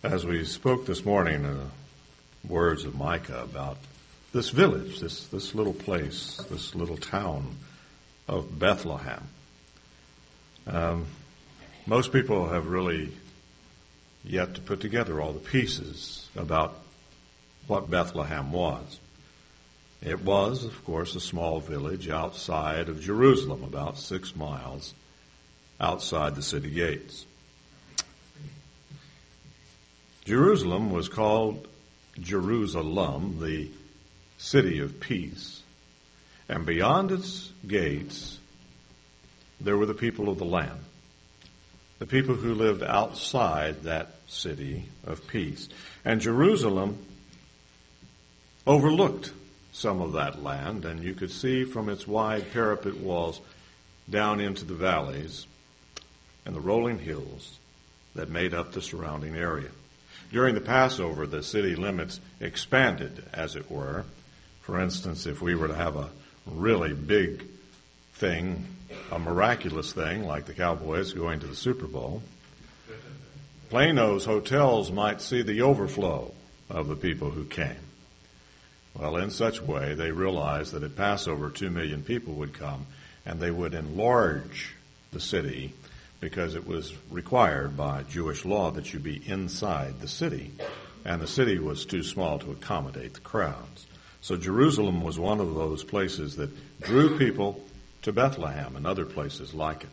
As we spoke this morning, words of Micah about this village, this little place, this little town of Bethlehem. Most people have really yet to put together all the pieces about what Bethlehem was. It was, of course, a small village outside of Jerusalem, about 6 miles outside the city gates. Jerusalem was called Jerusalem, the city of peace. And beyond its gates, there were the people of the land, the people who lived outside that city of peace. And Jerusalem overlooked some of that land, and you could see from its wide parapet walls down into the valleys and the rolling hills that made up the surrounding area. During the Passover, the city limits expanded, as it were. For instance, if we were to have a really big thing, a miraculous thing, like the Cowboys going to the Super Bowl, Plano's hotels might see the overflow of the people who came. Well, in such a way, they realized that at Passover, 2 million people would come, and they would enlarge the city because it was required by Jewish law that you be inside the city, and the city was too small to accommodate the crowds. So Jerusalem was one of those places that drew people to Bethlehem and other places like it.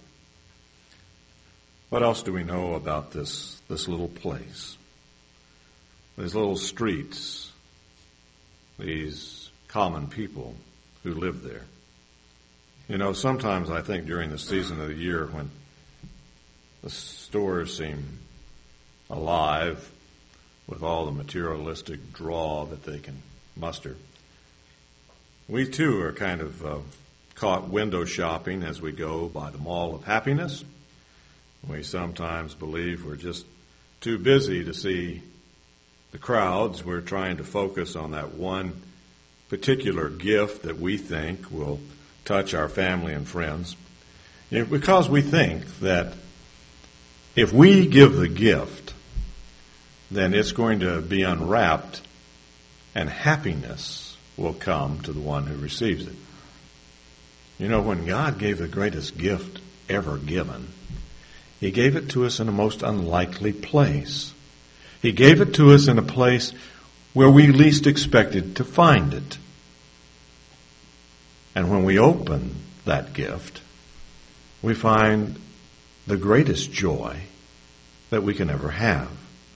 What else do we know about this little place? These little streets, these common people who live there. You know, sometimes I think during the season of the year when the stores seem alive with all the materialistic draw that they can muster, we too are kind of caught window shopping as we go by the Mall of Happiness. We sometimes believe we're just too busy to see the crowds. We're trying to focus on that one particular gift that we think will touch our family and friends. Because we think that if we give the gift, then it's going to be unwrapped and happiness will come to the one who receives it. You know, when God gave the greatest gift ever given, He gave it to us in a most unlikely place. He gave it to us in a place where we least expected to find it. And when we open that gift, we find the greatest joy that we can ever have.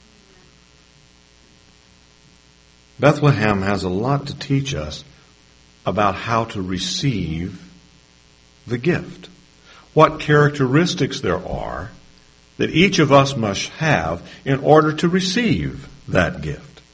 Bethlehem has a lot to teach us about how to receive the gift. What characteristics there are that each of us must have in order to receive that gift.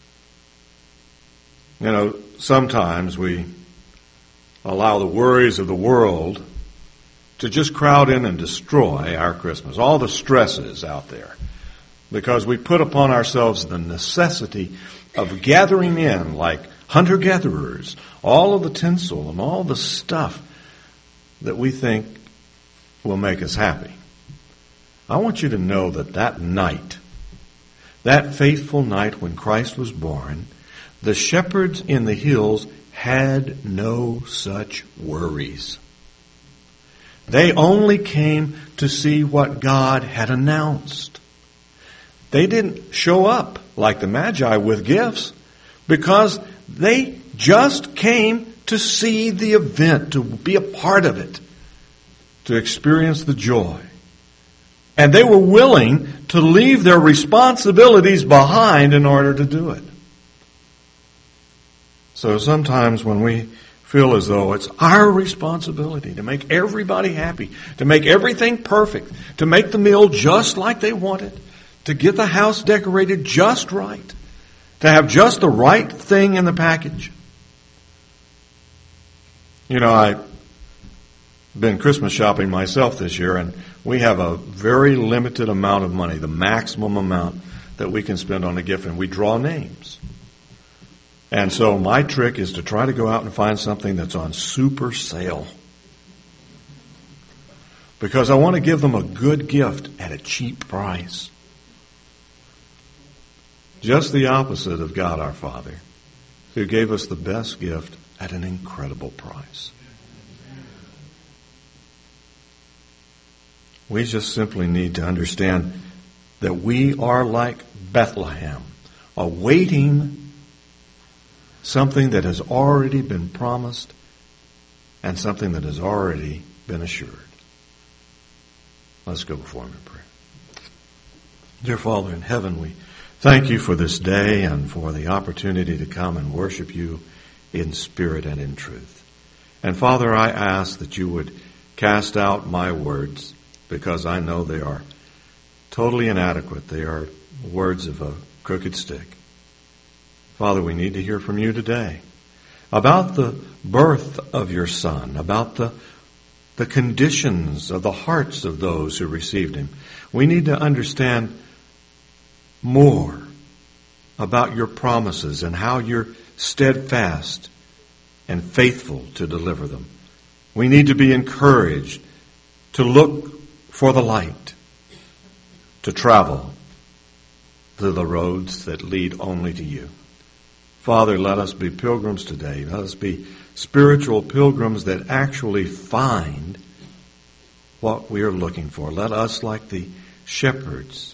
You know, sometimes we allow the worries of the world to just crowd in and destroy our Christmas, all the stresses out there, because we put upon ourselves the necessity of gathering in like hunter-gatherers all of the tinsel and all the stuff that we think will make us happy. I want you to know that that night, that faithful night when Christ was born, the shepherds in the hills had no such worries. They only came to see what God had announced. They didn't show up like the Magi with gifts because they just came to see the event, to be a part of it, to experience the joy. And they were willing to leave their responsibilities behind in order to do it. So sometimes when we feel as though it's our responsibility to make everybody happy, to make everything perfect, to make the meal just like they want it, to get the house decorated just right, to have just the right thing in the package. You know, I've been Christmas shopping myself this year, and we have a very limited amount of money, the maximum amount that we can spend on a gift, and we draw names. And so my trick is to try to go out and find something that's on super sale, because I want to give them a good gift at a cheap price. Just the opposite of God our Father, who gave us the best gift at an incredible price. We just simply need to understand that we are like Bethlehem, awaiting something that has already been promised and something that has already been assured. Let's go before Him in prayer. Dear Father in heaven, we thank You for this day and for the opportunity to come and worship You in spirit and in truth. And Father, I ask that You would cast out my words, because I know they are totally inadequate. They are words of a crooked stick. Father, we need to hear from You today about the birth of Your Son, about the conditions of the hearts of those who received Him. We need to understand more about Your promises and how You're steadfast and faithful to deliver them. We need to be encouraged to look for the light, to travel through the roads that lead only to You. Father, let us be pilgrims today. Let us be spiritual pilgrims that actually find what we are looking for. Let us, like the shepherds,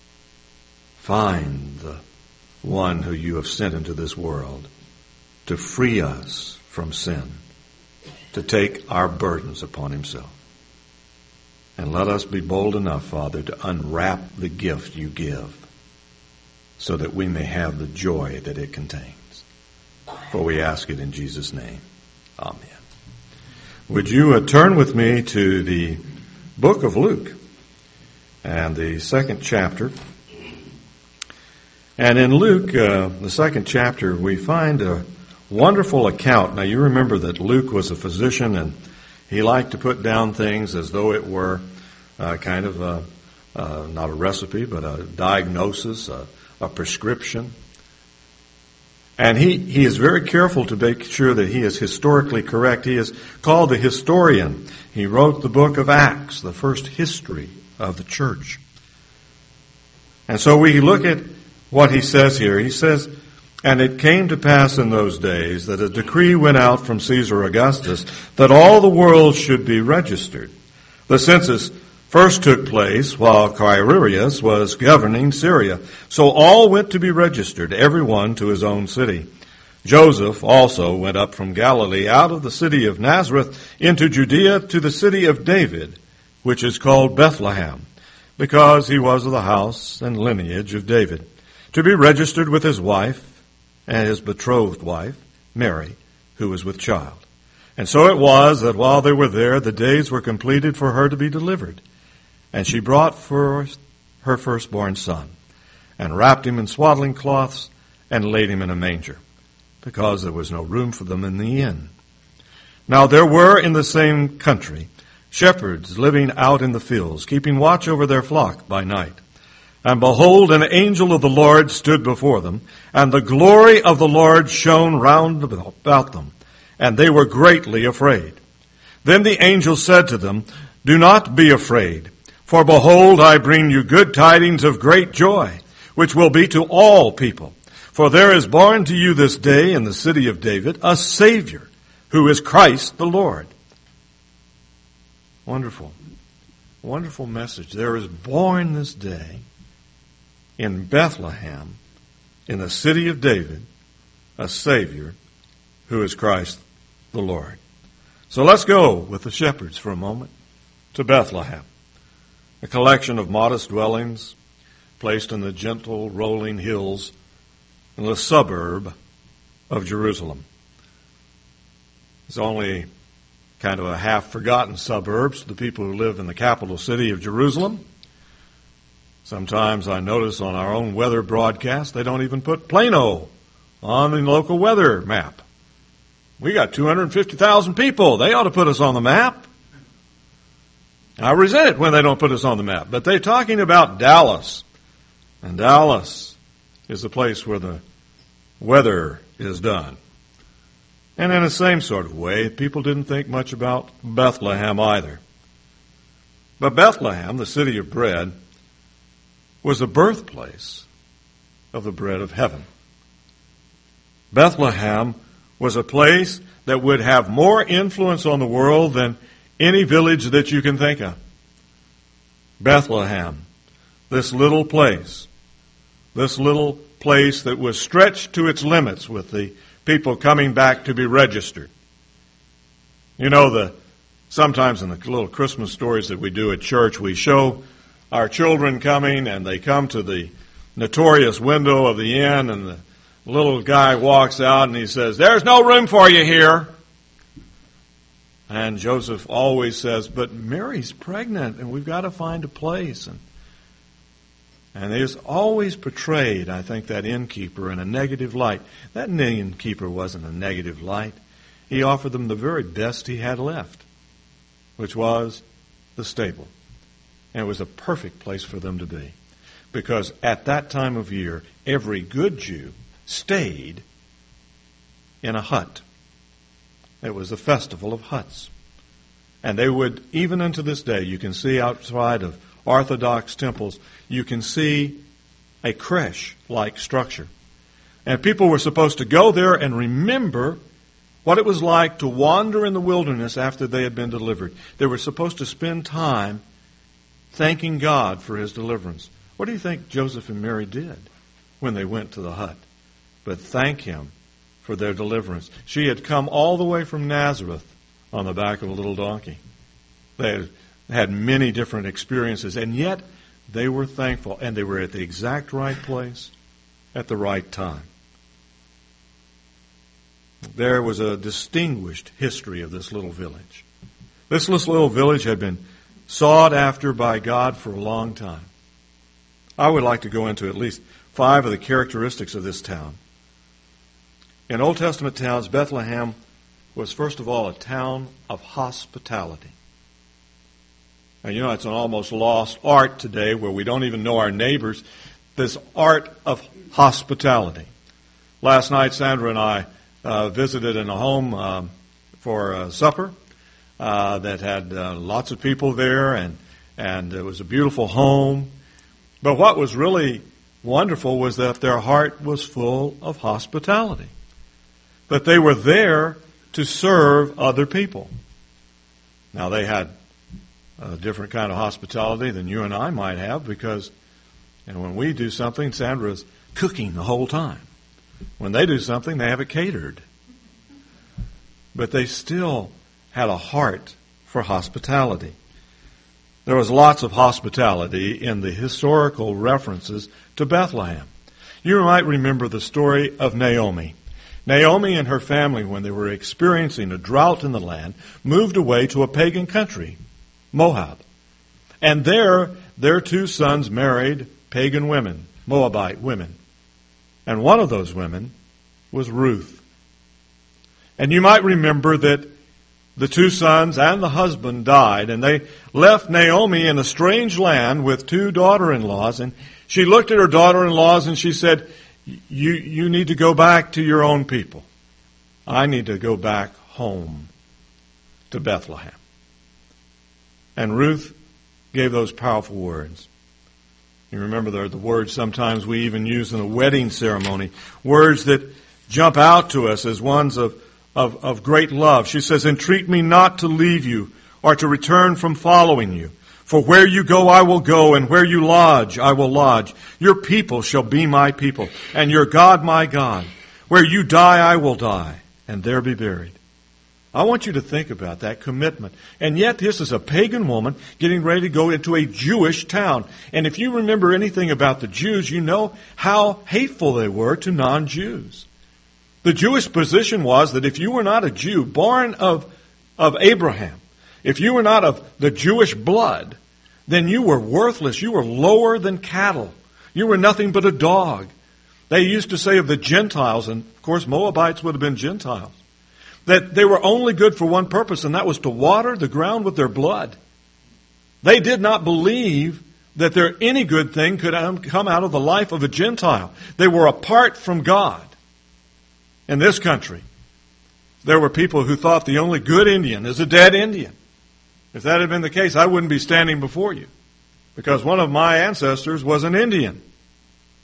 find the one who You have sent into this world to free us from sin, to take our burdens upon Himself. And let us be bold enough, Father, to unwrap the gift You give so that we may have the joy that it contains. For we ask it in Jesus' name. Amen. Would you turn with me to the book of Luke and the 2nd chapter. And in Luke, the 2nd chapter, we find a wonderful account. Now, you remember that Luke was a physician, and he liked to put down things as though it were kind of not a recipe, but a diagnosis, a prescription. And he is very careful to make sure that he is historically correct. He is called the historian. He wrote the book of Acts, the first history of the church. And so we look at what he says here. He says, "And it came to pass in those days that a decree went out from Caesar Augustus that all the world should be registered. The census first took place while Quirinius was governing Syria. So all went to be registered, every one to his own city. Joseph also went up from Galilee out of the city of Nazareth into Judea to the city of David, which is called Bethlehem, because he was of the house and lineage of David, to be registered with his wife and his betrothed wife, Mary, who was with child. And so it was that while they were there, the days were completed for her to be delivered. And she brought forth her firstborn son, and wrapped him in swaddling cloths, and laid him in a manger, because there was no room for them in the inn. Now there were in the same country shepherds living out in the fields, keeping watch over their flock by night. And behold, an angel of the Lord stood before them, and the glory of the Lord shone round about them, and they were greatly afraid. Then the angel said to them, Do not be afraid, for behold, I bring you good tidings of great joy, which will be to all people. For there is born to you this day in the city of David a Savior, who is Christ the Lord." Wonderful. Wonderful message. There is born this day in Bethlehem, in the city of David, a Savior, who is Christ the Lord. So let's go with the shepherds for a moment to Bethlehem, a collection of modest dwellings placed in the gentle rolling hills in the suburb of Jerusalem. It's only kind of a half-forgotten suburb to the people who live in the capital city of Jerusalem. Sometimes I notice on our own weather broadcast, they don't even put Plano on the local weather map. We got 250,000 people. They ought to put us on the map. I resent it when they don't put us on the map. But they're talking about Dallas. And Dallas is the place where the weather is done. And in the same sort of way, people didn't think much about Bethlehem either. But Bethlehem, the city of bread, was the birthplace of the bread of heaven. Bethlehem was a place that would have more influence on the world than any village that you can think of. Bethlehem, this little place that was stretched to its limits with the people coming back to be registered. You know, sometimes in the little Christmas stories that we do at church, we show our children coming, and they come to the notorious window of the inn, and the little guy walks out and he says, "There's no room for you here." And Joseph always says, "But Mary's pregnant, and we've got to find a place." And there's always portrayed, I think, that innkeeper in a negative light. That innkeeper wasn't a negative light. He offered them the very best he had left, which was the stable. And it was a perfect place for them to be. Because at that time of year, every good Jew stayed in a hut. It was the festival of huts. And they would, even unto this day, you can see outside of Orthodox temples, you can see a creche-like structure. And people were supposed to go there and remember what it was like to wander in the wilderness after they had been delivered. They were supposed to spend time thanking God for His deliverance. What do you think Joseph and Mary did when they went to the hut? But thank Him for their deliverance. She had come all the way from Nazareth on the back of a little donkey. They had many different experiences, and yet they were thankful, and they were at the exact right place at the right time. There was a distinguished history of this little village. This little village had been sought after by God for a long time. I would like to go into at least 5 of the characteristics of this town. In Old Testament towns, Bethlehem was first of all a town of hospitality. And you know, it's an almost lost art today where we don't even know our neighbors, this art of hospitality. Last night, Sandra and I visited in a home for supper that had lots of people there, and it was a beautiful home. But what was really wonderful was that their heart was full of hospitality, that they were there to serve other people. Now, they had a different kind of hospitality than you and I might have, because when we do something, Sandra's cooking the whole time. When they do something, they have it catered. But they still had a heart for hospitality. There was lots of hospitality in the historical references to Bethlehem. You might remember the story of Naomi. Naomi and her family, when they were experiencing a drought in the land, moved away to a pagan country, Moab. And there, their 2 sons married pagan women, Moabite women. And one of those women was Ruth. And you might remember that the 2 sons and the husband died, and they left Naomi in a strange land with 2 daughter-in-laws. And she looked at her daughter-in-laws and she said, You need to go back to your own people. I need to go back home to Bethlehem. And Ruth gave those powerful words. You remember the words sometimes we even use in a wedding ceremony, words that jump out to us as ones of great love. She says, "Entreat me not to leave you or to return from following you. For where you go, I will go, and where you lodge, I will lodge. Your people shall be my people, and your God my God. Where you die, I will die, and there be buried." I want you to think about that commitment. And yet this is a pagan woman getting ready to go into a Jewish town. And if you remember anything about the Jews, you know how hateful they were to non-Jews. The Jewish position was that if you were not a Jew born of Abraham, if you were not of the Jewish blood, then you were worthless. You were lower than cattle. You were nothing but a dog. They used to say of the Gentiles, and of course Moabites would have been Gentiles, that they were only good for one purpose, and that was to water the ground with their blood. They did not believe that any good thing could come out of the life of a Gentile. They were apart from God. In this country, there were people who thought the only good Indian is a dead Indian. If that had been the case, I wouldn't be standing before you, because one of my ancestors was an Indian.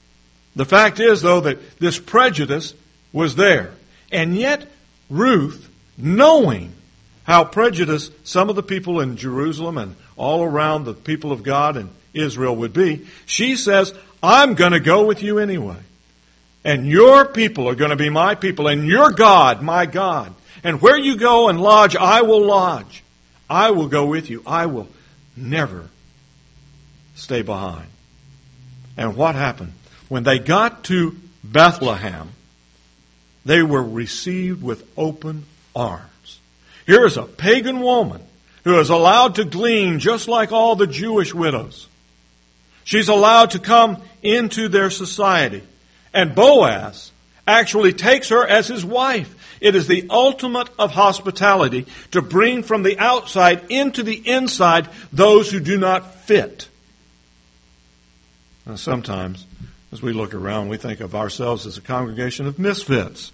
The fact is, though, that this prejudice was there. And yet, Ruth, knowing how prejudiced some of the people in Jerusalem and all around the people of God and Israel would be, she says, I'm going to go with you anyway. And your people are going to be my people, and your God, my God. And where you go and lodge, I will lodge. I will go with you. I will never stay behind. And what happened? When they got to Bethlehem, they were received with open arms. Here is a pagan woman who is allowed to glean just like all the Jewish widows. She's allowed to come into their society. And Boaz actually takes her as his wife. It is the ultimate of hospitality to bring from the outside into the inside those who do not fit. Now, sometimes, as we look around, we think of ourselves as a congregation of misfits.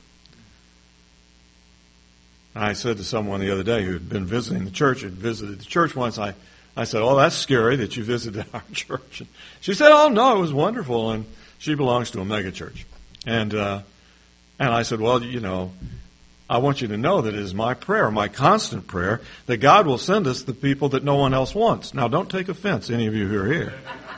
I said to someone the other day who had been visiting the church, had visited the church once, I said, oh, that's scary that you visited our church. And she said, oh, no, it was wonderful. And she belongs to a mega church. And I said, well, you know, I want you to know that it is my prayer, my constant prayer, that God will send us the people that no one else wants. Now, don't take offense, any of you who are here.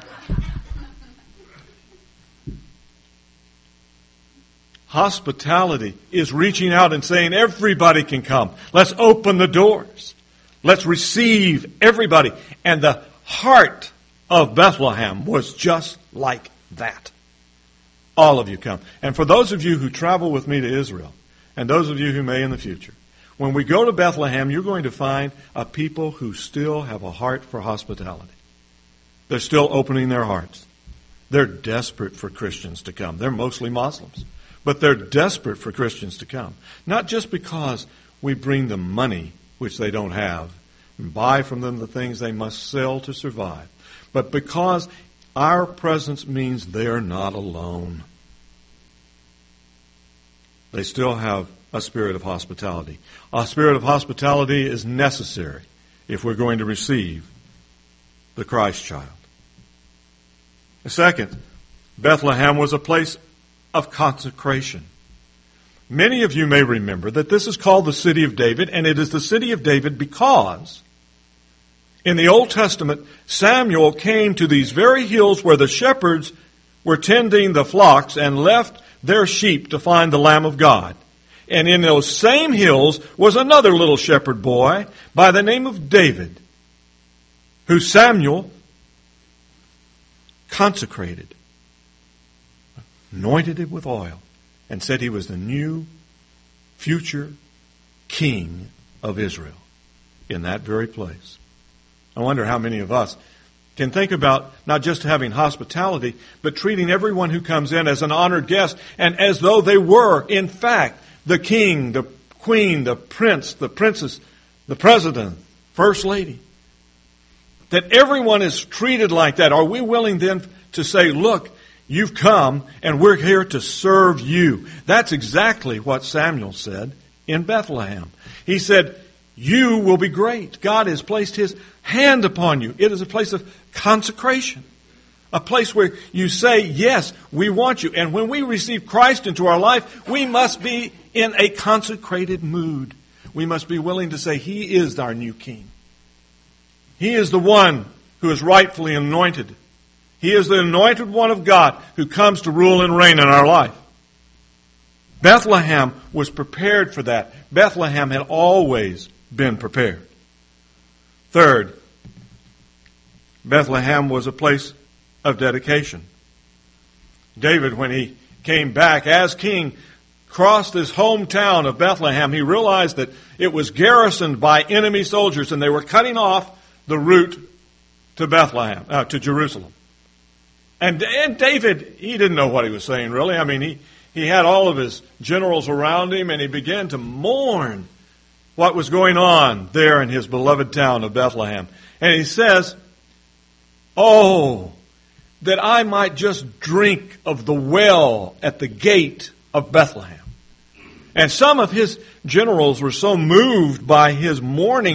Hospitality is reaching out and saying, everybody can come. Let's open the doors. Let's receive everybody. And the heart of Bethlehem was just like that. All of you come. And for those of you who travel with me to Israel, and those of you who may in the future, when we go to Bethlehem, you're going to find a people who still have a heart for hospitality. They're still opening their hearts. They're desperate for Christians to come. They're mostly Muslims. But they're desperate for Christians to come. Not just because we bring them money, which they don't have, and buy from them the things they must sell to survive, but because our presence means they're not alone. They still have a spirit of hospitality. A spirit of hospitality is necessary if we're going to receive the Christ child. Second, Bethlehem was a place of consecration. Many of you may remember that this is called the city of David, and it is the city of David because in the Old Testament, Samuel came to these very hills where the shepherds were tending the flocks and left their sheep to find the Lamb of God. And in those same hills was another little shepherd boy by the name of David, who Samuel consecrated, anointed him with oil, and said he was the new future king of Israel in that very place. I wonder how many of us can think about not just having hospitality, but treating everyone who comes in as an honored guest and as though they were, in fact, the king, the queen, the prince, the princess, the president, first lady. That everyone is treated like that. Are we willing then to say, look, you've come and we're here to serve you? That's exactly what Samuel said in Bethlehem. He said, you will be great. God has placed His hand upon you. It is a place of consecration. A place where you say, yes, we want you. And when we receive Christ into our life, we must be in a consecrated mood. We must be willing to say, He is our new King. He is the one who is rightfully anointed. He is the anointed one of God who comes to rule and reign in our life. Bethlehem was prepared for that. Bethlehem had always been prepared. Third, Bethlehem was a place of dedication. David, when he came back as king, crossed his hometown of Bethlehem. He realized that it was garrisoned by enemy soldiers and they were cutting off the route to Bethlehem, to Jerusalem. And David, he didn't know what he was saying, really. I mean, he had all of his generals around him, and he began to mourn what was going on there in his beloved town of Bethlehem. And he says, oh, that I might just drink of the well at the gate of Bethlehem. And some of his generals were so moved by his mourning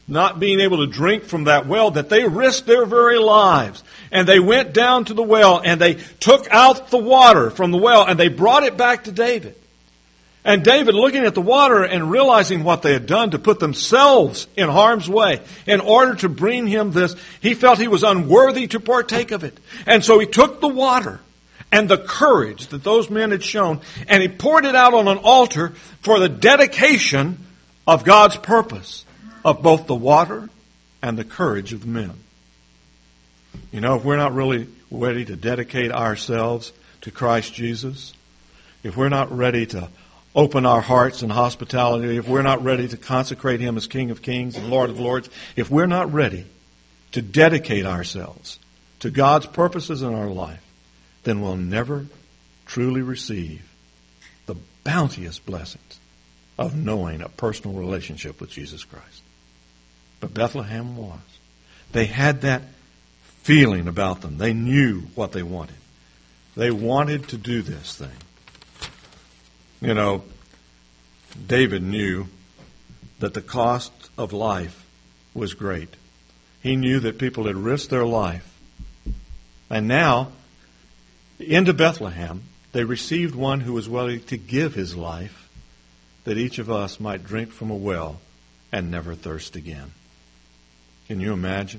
not being able to drink from that well, that they risked their very lives. And they went down to the well and they took out the water from the well and they brought it back to David. And David, looking at the water and realizing what they had done to put themselves in harm's way in order to bring him this, he felt he was unworthy to partake of it. And so he took the water and the courage that those men had shown, and he poured it out on an altar for the dedication of God's purpose of both the water and the courage of the men. You know, if we're not really ready to dedicate ourselves to Christ Jesus, if we're not ready to open our hearts in hospitality, if we're not ready to consecrate Him as King of Kings and Lord of Lords, if we're not ready to dedicate ourselves to God's purposes in our life, then we'll never truly receive the bounteous blessings of knowing a personal relationship with Jesus Christ. But Bethlehem was. They had that feeling about them. They knew what they wanted. They wanted to do this thing. You know, David knew that the cost of life was great. He knew that people had risked their life. And now, into Bethlehem, they received one who was willing to give his life that each of us might drink from a well and never thirst again. Can you imagine?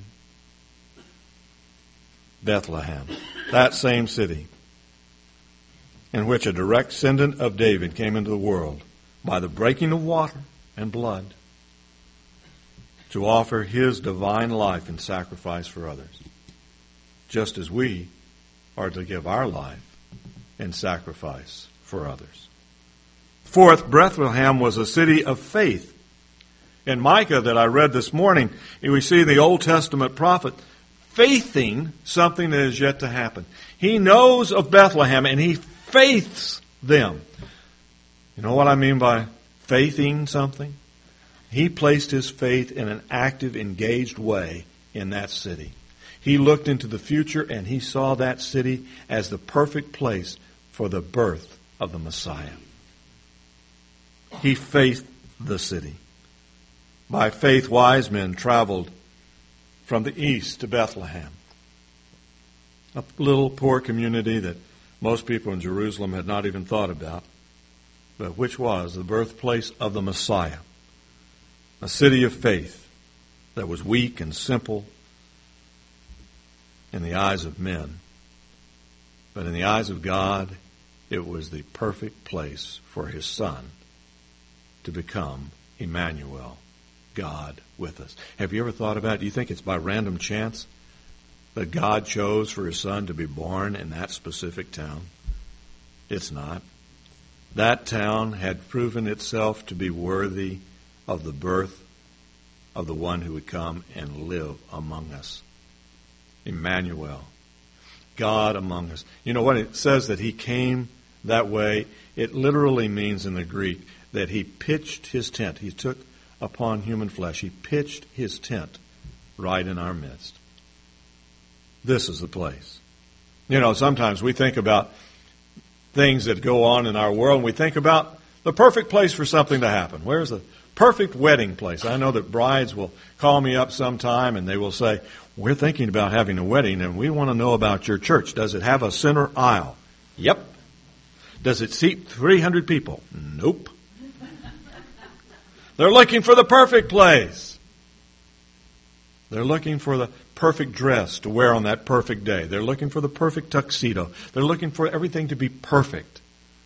Bethlehem, that same city, in which a direct descendant of David came into the world by the breaking of water and blood to offer his divine life in sacrifice for others, just as we are to give our life in sacrifice for others. Fourth, Bethlehem was a city of faith. In Micah that I read this morning, we see the Old Testament prophet faithing something that is yet to happen. He knows of Bethlehem and he faiths them. You know what I mean by faithing something? He placed his faith in an active, engaged way in that city. He looked into the future and he saw that city as the perfect place for the birth of the Messiah. He faithed the city. By faith, wise men traveled from the east to Bethlehem, a little poor community that most people in Jerusalem had not even thought about, but which was the birthplace of the Messiah, a city of faith that was weak and simple in the eyes of men, but in the eyes of God, it was the perfect place for His Son to become Emmanuel, God with us. Have you ever thought about it? Do you think it's by random chance that God chose for His Son to be born in that specific town? It's not. That town had proven itself to be worthy of the birth of the one who would come and live among us. Emmanuel, God among us. You know what it says that He came that way? It literally means in the Greek that He pitched His tent. He took upon human flesh. He pitched His tent right in our midst. This is the place. You know, sometimes we think about things that go on in our world, and we think about the perfect place for something to happen. Where's the perfect wedding place? I know that brides will call me up sometime, and they will say, we're thinking about having a wedding, and we want to know about your church. Does it have a center aisle? Yep. Does it seat 300 people? Nope. They're looking for the perfect place. They're looking for the perfect dress to wear on that perfect day. They're looking for the perfect tuxedo. They're looking for everything to be perfect.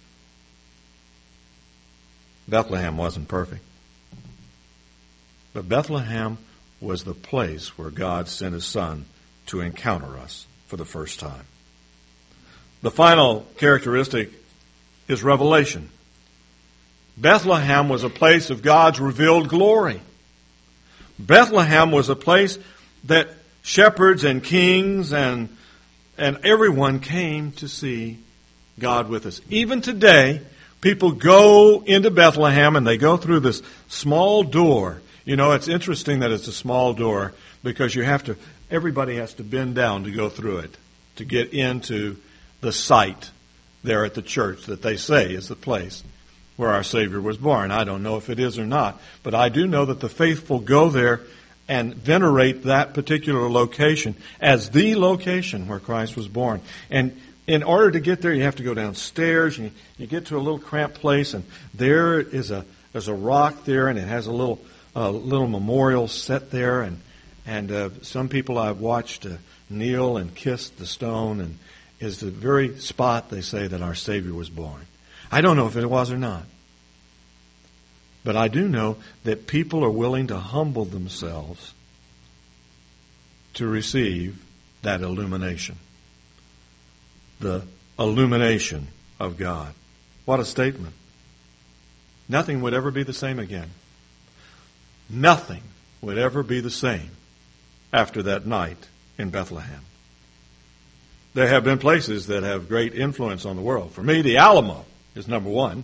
Bethlehem wasn't perfect. But Bethlehem was the place where God sent His Son to encounter us for the first time. The final characteristic is revelation. Bethlehem was a place of God's revealed glory. Bethlehem was a place that shepherds and kings and everyone came to see God with us. Even today, people go into Bethlehem and they go through this small door. You know, it's interesting that it's a small door because everybody has to bend down to go through it to get into the site there at the church that they say is the place where our Savior was born. I don't know if it is or not, but I do know that the faithful go there and venerate that particular location as the location where Christ was born. And in order to get there, you have to go downstairs, and you get to a little cramped place, and there's a rock there, and it has a little memorial set there, and some people I've watched kneel and kiss the stone, and is the very spot, they say, that our Savior was born. I don't know if it was or not. But I do know that people are willing to humble themselves to receive that illumination. The illumination of God. What a statement. Nothing would ever be the same again. Nothing would ever be the same after that night in Bethlehem. There have been places that have great influence on the world. For me, the Alamo is number one.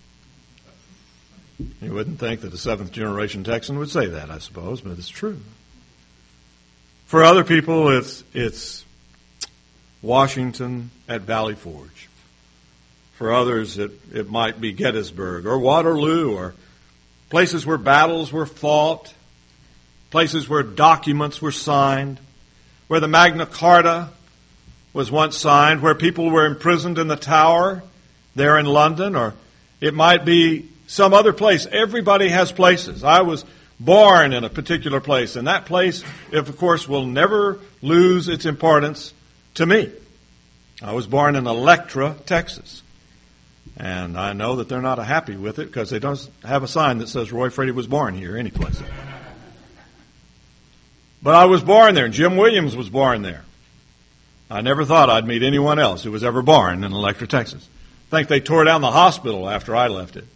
You wouldn't think that a seventh-generation Texan would say that, I suppose, but it's true. For other people, it's Washington at Valley Forge. For others, it might be Gettysburg or Waterloo or places where battles were fought, places where documents were signed, where the Magna Carta was once signed, where people were imprisoned in the Tower there in London, or it might be some other place. Everybody has places. I was born in a particular place, and that place, of course, will never lose its importance to me. I was born in Electra, Texas, and I know that they're not happy with it because they don't have a sign that says Roy Frady was born here anyplace. But I was born there, and Jim Williams was born there. I never thought I'd meet anyone else who was ever born in Electra, Texas. I think they tore down the hospital after I left it.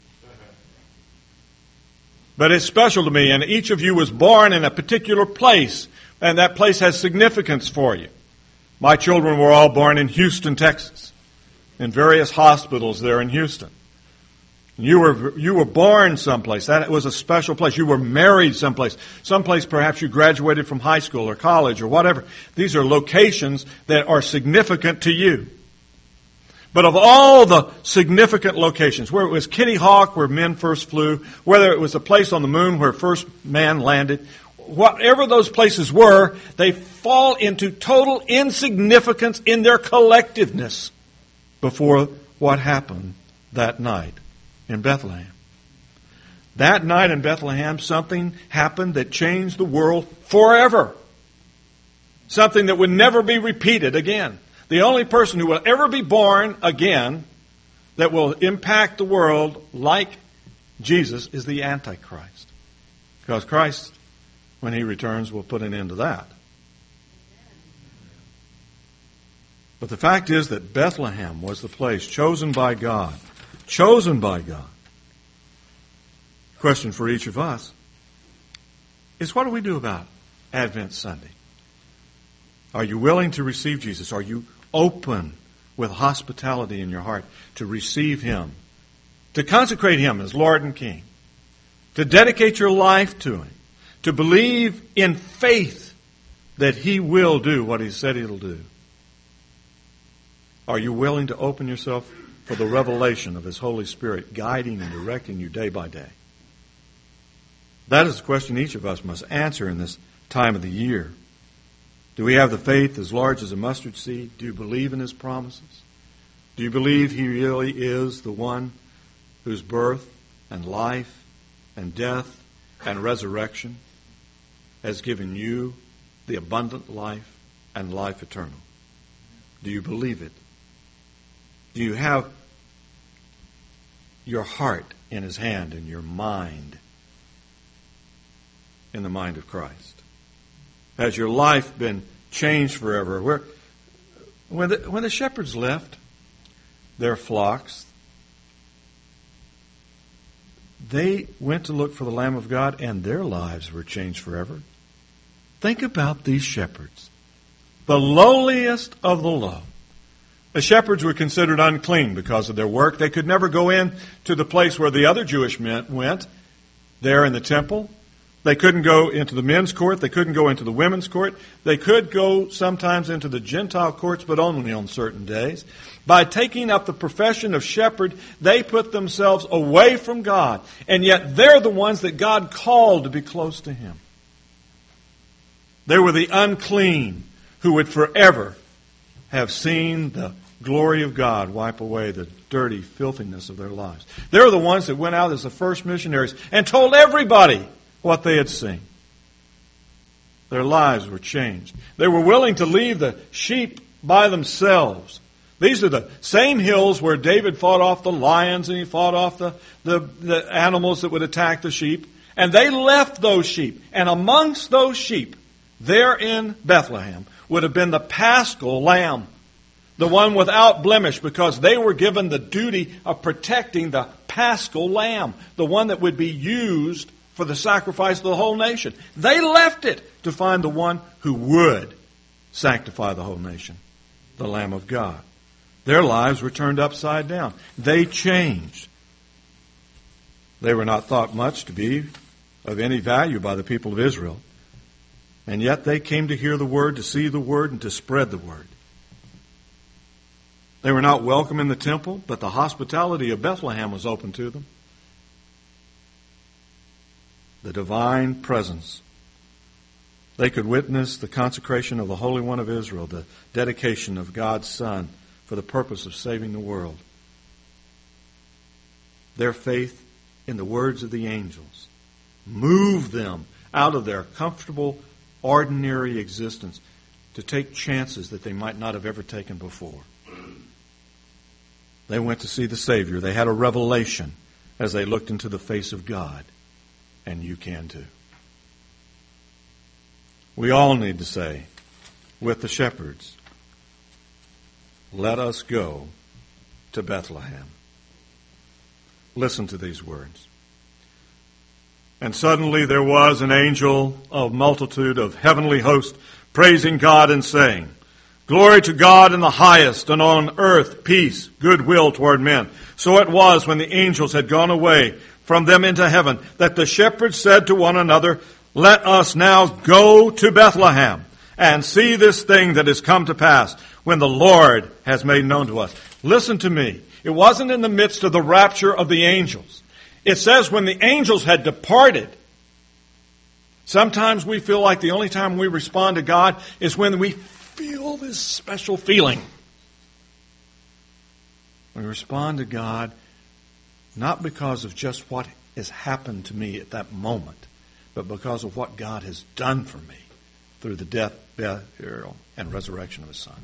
But it's special to me, and each of you was born in a particular place, and that place has significance for you. My children were all born in Houston, Texas, in various hospitals there in Houston. You were born someplace. That was a special place. You were married someplace. Someplace perhaps you graduated from high school or college or whatever. These are locations that are significant to you. But of all the significant locations, where it was Kitty Hawk, where men first flew, whether it was a place on the moon where first man landed, whatever those places were, they fall into total insignificance in their collectiveness before what happened that night in Bethlehem. That night in Bethlehem, something happened that changed the world forever. Something that would never be repeated again. The only person who will ever be born again that will impact the world like Jesus is the Antichrist. Because Christ, when He returns, will put an end to that. But the fact is that Bethlehem was the place chosen by God. Chosen by God. Question for each of us is, what do we do about Advent Sunday? Are you willing to receive Jesus? Are you open with hospitality in your heart to receive Him, to consecrate Him as Lord and King, to dedicate your life to Him, to believe in faith that He will do what He said He'll do? Are you willing to open yourself for the revelation of His Holy Spirit guiding and directing you day by day? That is the question each of us must answer in this time of the year. Do we have the faith as large as a mustard seed? Do you believe in His promises? Do you believe He really is the one whose birth and life and death and resurrection has given you the abundant life and life eternal? Do you believe it? Do you have your heart in His hand and your mind in the mind of Christ? Has your life been changed forever? When the shepherds left their flocks, they went to look for the Lamb of God, and their lives were changed forever. Think about these shepherds, the lowliest of the low. The shepherds were considered unclean because of their work. They could never go in to the place where the other Jewish men went, there in the temple. They couldn't go into the men's court. They couldn't go into the women's court. They could go sometimes into the Gentile courts, but only on certain days. By taking up the profession of shepherd, they put themselves away from God. And yet they're the ones that God called to be close to Him. They were the unclean who would forever have seen the glory of God wipe away the dirty filthiness of their lives. They were the ones that went out as the first missionaries and told everybody what they had seen. Their lives were changed. They were willing to leave the sheep by themselves. These are the same hills where David fought off the lions and he fought off the animals that would attack the sheep. And they left those sheep. And amongst those sheep, there in Bethlehem, would have been the Paschal lamb, the one without blemish, because they were given the duty of protecting the Paschal lamb, the one that would be used for the sacrifice of the whole nation. They left it to find the one who would sanctify the whole nation, the Lamb of God. Their lives were turned upside down. They changed. They were not thought much to be of any value by the people of Israel. And yet they came to hear the word, to see the word, and to spread the word. They were not welcome in the temple, but the hospitality of Bethlehem was open to them. The divine presence. They could witness the consecration of the Holy One of Israel, the dedication of God's Son for the purpose of saving the world. Their faith in the words of the angels moved them out of their comfortable, ordinary existence to take chances that they might not have ever taken before. They went to see the Savior. They had a revelation as they looked into the face of God. And you can too. We all need to say, with the shepherds, let us go to Bethlehem. Listen to these words. And suddenly there was an angel of multitude of heavenly hosts praising God and saying, Glory to God in the highest, and on earth peace, goodwill toward men. So it was when the angels had gone away from them into heaven, that the shepherds said to one another, Let us now go to Bethlehem and see this thing that has come to pass, when the Lord has made known to us. Listen to me. It wasn't in the midst of the rapture of the angels. It says when the angels had departed. Sometimes we feel like the only time we respond to God is when we feel this special feeling. We respond to God not because of just what has happened to me at that moment, but because of what God has done for me through the death, burial, and resurrection of His Son.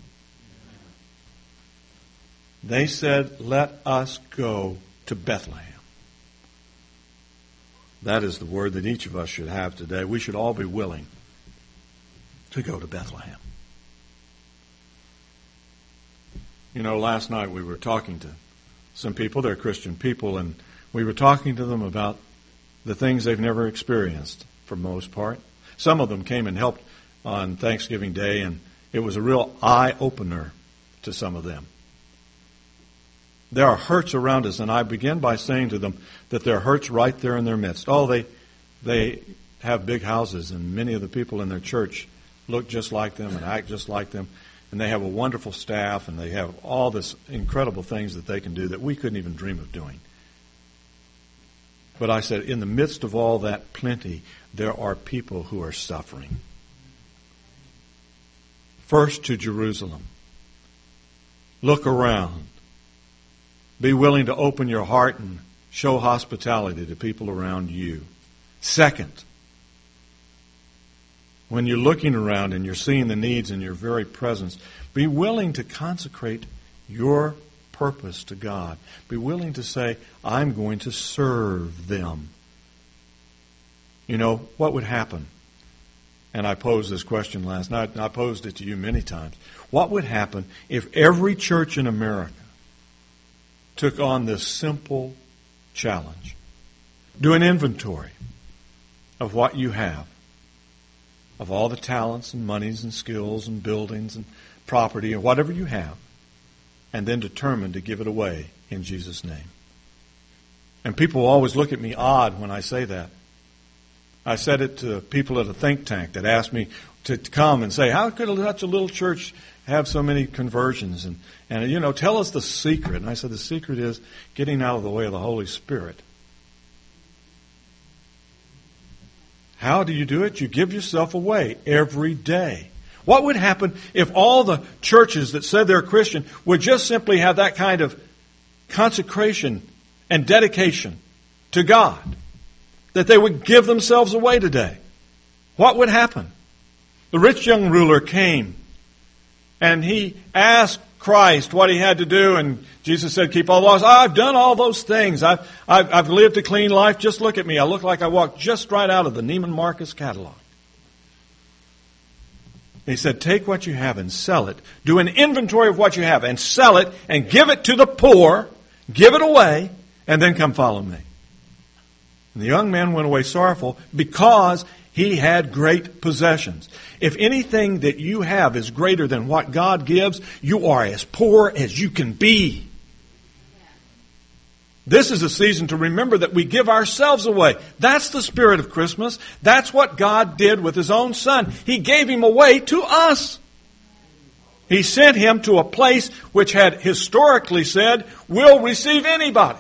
They said, let us go to Bethlehem. That is the word that each of us should have today. We should all be willing to go to Bethlehem. You know, last night we were talking to some people, they're Christian people, and we were talking to them about the things they've never experienced for the most part. Some of them came and helped on Thanksgiving Day, and it was a real eye-opener to some of them. There are hurts around us, and I begin by saying to them that there are hurts right there in their midst. Oh, they have big houses, and many of the people in their church look just like them and act just like them, and they have a wonderful staff, and they have all this incredible things that they can do that we couldn't even dream of doing. But I said, in the midst of all that plenty, there are people who are suffering. First to Jerusalem. Look around. Be willing to open your heart and show hospitality to people around you. Second, when you're looking around and you're seeing the needs in your very presence, be willing to consecrate your purpose to God. Be willing to say, I'm going to serve them. You know, what would happen? And I posed this question last night, and I posed it to you many times. What would happen if every church in America took on this simple challenge? Do an inventory of what you have, of all the talents and monies and skills and buildings and property or whatever you have, and then determine to give it away in Jesus' name. And people always look at me odd when I say that. I said it to people at a think tank that asked me to come and say, how could such a little church have so many conversions? And you know, tell us the secret. And I said, the secret is getting out of the way of the Holy Spirit. How do you do it? You give yourself away every day. What would happen if all the churches that said they're Christian would just simply have that kind of consecration and dedication to God? That they would give themselves away today. What would happen? The rich young ruler came and he asked Christ what he had to do, and Jesus said, keep all the laws. I've done all those things. I've lived a clean life. Just look at me. I look like I walked just right out of the Neiman Marcus catalog. He said, take what you have and sell it. Do an inventory of what you have and sell it and give it to the poor. Give it away and then come follow me. And the young man went away sorrowful because he had great possessions. If anything that you have is greater than what God gives, you are as poor as you can be. This is a season to remember that we give ourselves away. That's the spirit of Christmas. That's what God did with His own Son. He gave Him away to us. He sent Him to a place which had historically said, we'll receive anybody.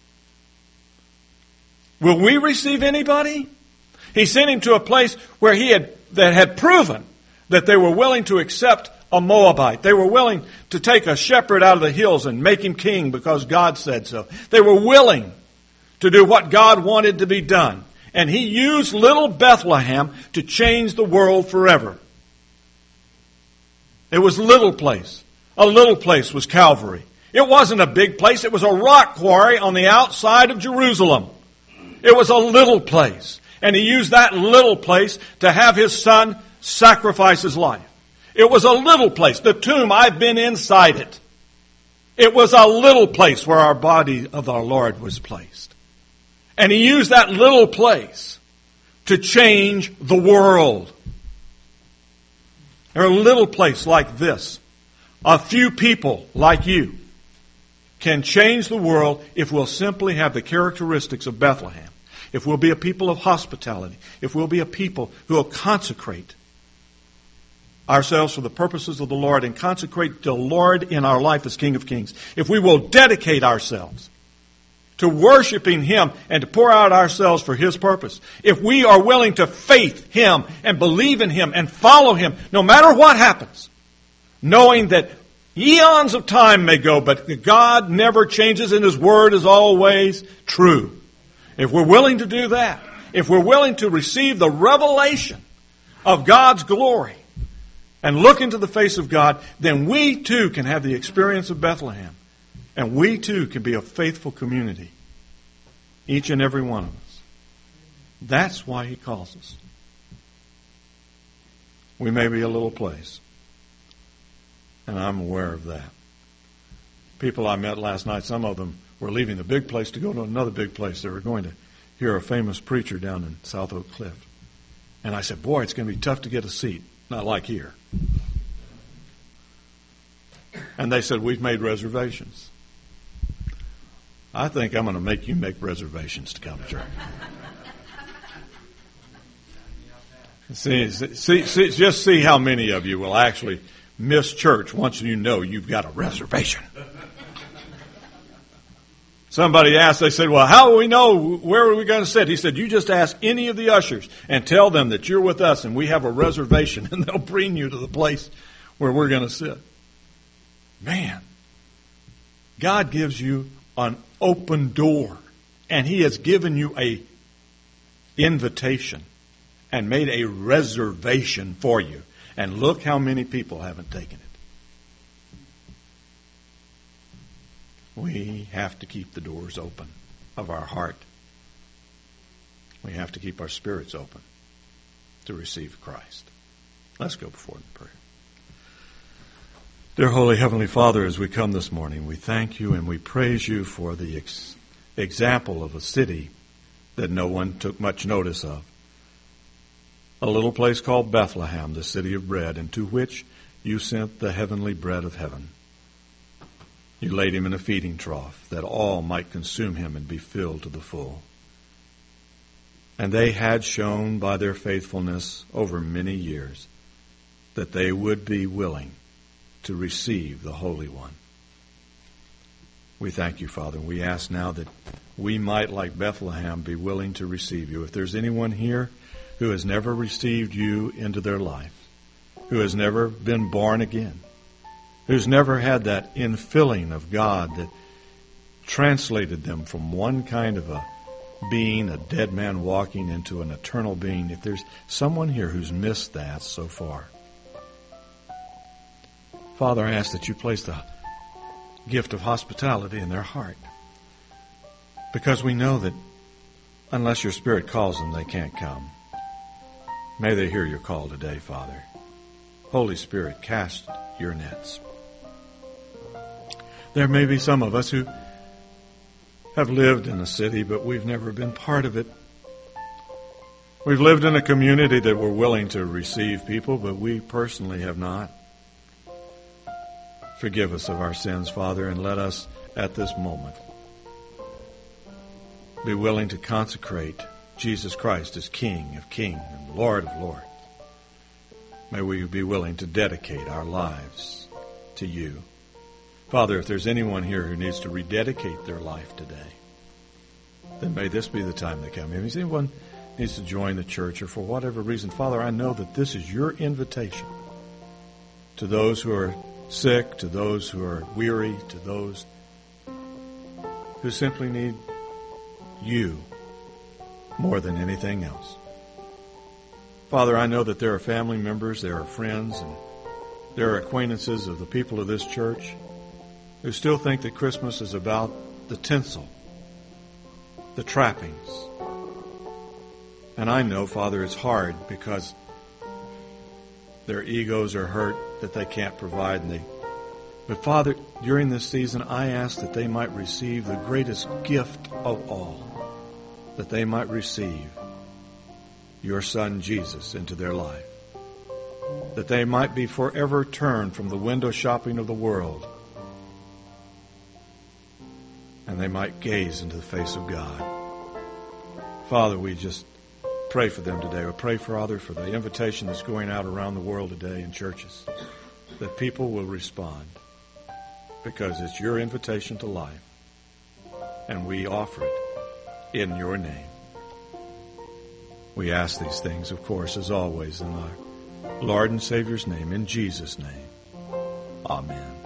Will we receive anybody? He sent Him to a place where that had proven that they were willing to accept a Moabite. They were willing to take a shepherd out of the hills and make him king because God said so. They were willing to do what God wanted to be done. And He used little Bethlehem to change the world forever. It was a little place. A little place was Calvary. It wasn't a big place. It was a rock quarry on the outside of Jerusalem. It was a little place. And He used that little place to have His Son sacrifice His life. It was a little place. The tomb, I've been inside it. It was a little place where our body of our Lord was placed. And He used that little place to change the world. Or a little place like this, a few people like you, can change the world if we'll simply have the characteristics of Bethlehem. If we'll be a people of hospitality. If we'll be a people who will consecrate ourselves for the purposes of the Lord and consecrate the Lord in our life as King of Kings. If we will dedicate ourselves to worshiping Him and to pour out ourselves for His purpose. If we are willing to faith Him and believe in Him and follow Him, no matter what happens, knowing that eons of time may go, but God never changes and His Word is always true. If we're willing to do that, if we're willing to receive the revelation of God's glory and look into the face of God, then we too can have the experience of Bethlehem. And we too can be a faithful community. Each and every one of us. That's why He calls us. We may be a little place. And I'm aware of that. People I met last night, some of them were leaving the big place to go to another big place. They were going to hear a famous preacher down in South Oak Cliff. And I said, boy, it's going to be tough to get a seat. Not like here. And they said, we've made reservations. I think I'm going to make you make reservations to come to church. Just see how many of you will actually miss church once you know you've got a reservation. Somebody asked, they said, well, how will we know where are we going to sit? He said, you just ask any of the ushers and tell them that you're with us and we have a reservation, and they'll bring you to the place where we're going to sit. Man, God gives you an open door, and He has given you a invitation and made a reservation for you. And look how many people haven't taken it. We have to keep the doors open of our heart. We have to keep our spirits open to receive Christ. Let's go before Him in prayer. Dear Holy Heavenly Father, as we come this morning, we thank You and we praise You for the example of a city that no one took much notice of. A little place called Bethlehem, the city of bread, into which You sent the heavenly bread of heaven. You laid Him in a feeding trough that all might consume Him and be filled to the full. And they had shown by their faithfulness over many years that they would be willing to receive the Holy One. We thank You, Father. We ask now that we might, like Bethlehem, be willing to receive You. If there's anyone here who has never received you into their life, who has never been born again, who's never had that infilling of God that translated them from one kind of a being, a dead man walking, into an eternal being. If there's someone here who's missed that so far, Father, I ask that you place the gift of hospitality in their heart, because we know that unless your Spirit calls them, they can't come. May they hear your call today, Father. Holy Spirit, cast your nets. There may be some of us who have lived in a city, but we've never been part of it. We've lived in a community that we're willing to receive people, but we personally have not. Forgive us of our sins, Father, and let us at this moment be willing to consecrate Jesus Christ as King of kings and Lord of lords. May we be willing to dedicate our lives to you. Father, if there's anyone here who needs to rededicate their life today, then may this be the time they come. If anyone needs to join the church or for whatever reason, Father, I know that this is your invitation to those who are sick, to those who are weary, to those who simply need you more than anything else. Father, I know that there are family members, there are friends, and there are acquaintances of the people of this church who still think that Christmas is about the tinsel, the trappings. And I know, Father, it's hard because their egos are hurt that they can't provide. But Father, during this season, I ask that they might receive the greatest gift of all, that they might receive your Son Jesus into their life, that they might be forever turned from the window shopping of the world, and they might gaze into the face of God. Father, we just pray for them today. We pray, Father, for the invitation that's going out around the world today in churches, that people will respond, because it's your invitation to life, and we offer it in your name. We ask these things, of course, as always, in our Lord and Savior's name, in Jesus' name. Amen.